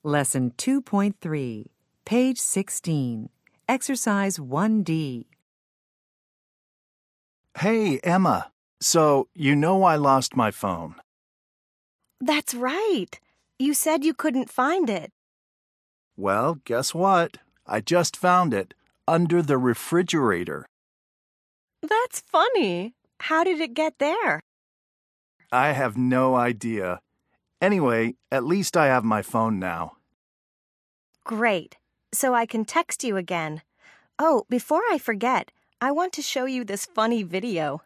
Lesson 2.3, page 16, Exercise 1D. Hey, Emma. So, you know I lost my phone. That's right. You said you couldn't find it. Well, guess what? I just found it under the refrigerator. That's funny. How did it get there? I have no idea. Anyway, at least I have my phone now. Great. So I can text you again. Oh, before I forget, I want to show you this funny video.